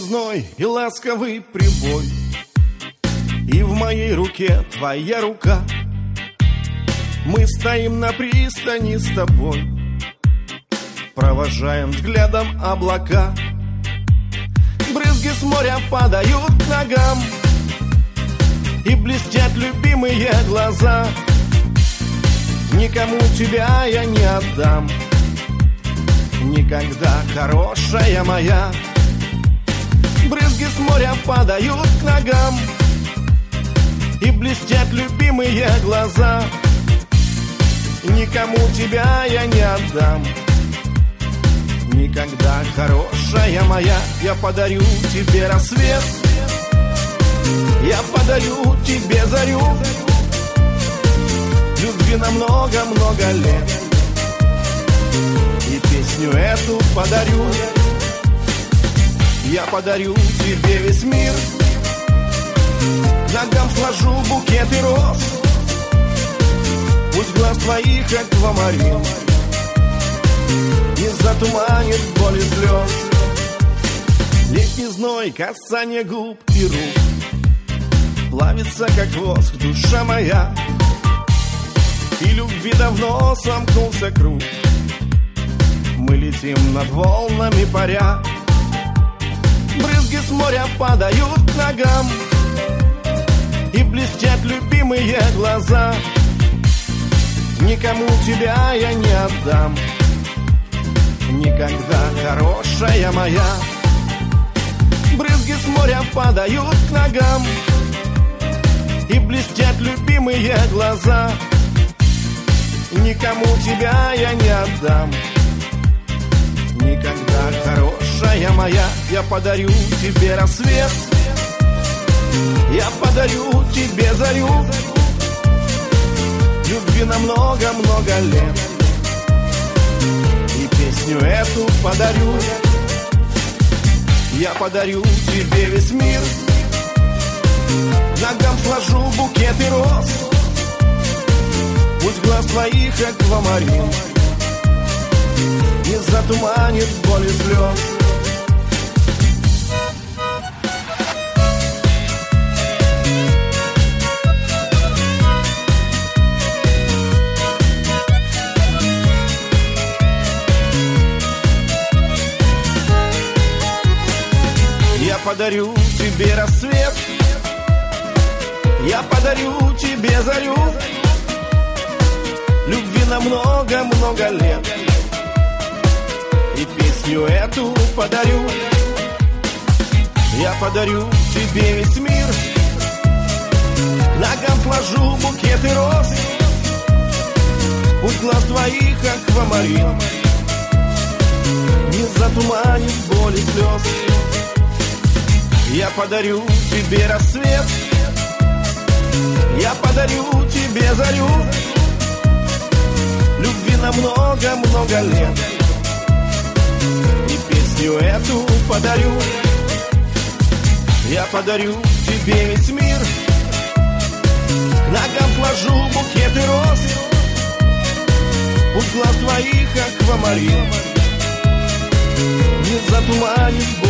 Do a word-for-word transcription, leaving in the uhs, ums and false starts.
зной и ласковый прибой, и в моей руке твоя рука. Мы стоим на пристани с тобой, провожаем взглядом облака. Брызги с моря падают к ногам, и блестят любимые глаза. Никому тебя я не отдам никогда, хорошая моя. Брызги с моря падают к ногам, и блестят любимые глаза. Никому тебя я не отдам никогда, хорошая моя. Я подарю тебе рассвет, я подарю тебе зарю, любви на много-много лет, и песню эту подарю. Я подарю тебе весь мир, к ногам сложу букеты роз. Пусть глаз твоих аквамарин не затуманит боль и слез. Летний зной, касание губ и рук, плавится, как воск, душа моя, и любви давно сомкнулся круг. Мы летим над волнами паря. Брызги с моря падают к ногам, и блестят любимые глаза. Никому тебя я не отдам никогда, хорошая моя. Брызги с моря падают к ногам, и блестят любимые глаза. Никому тебя я не отдам никогда, хорошая моя. Я подарю тебе рассвет, я подарю тебе зарю, любви на много-много лет, и песню эту подарю. Я подарю тебе весь мир, к ногам сложу букеты роз. Пусть глаз твоих аквамарин не затуманит боль и слез. Я подарю тебе рассвет, я подарю тебе зарю, любви на много-много лет, и песню эту подарю. Я подарю тебе весь мир, к ногам сложу букеты роз. Пусть глаз твоих аквамарин не затуманит боль и слез. Я подарю тебе рассвет, я подарю тебе зарю, любви на много-много лет, и песню эту подарю. Я подарю тебе весь мир, к ногам сложу букеты роз. Пусть глаз твоих аквамарин не затуманит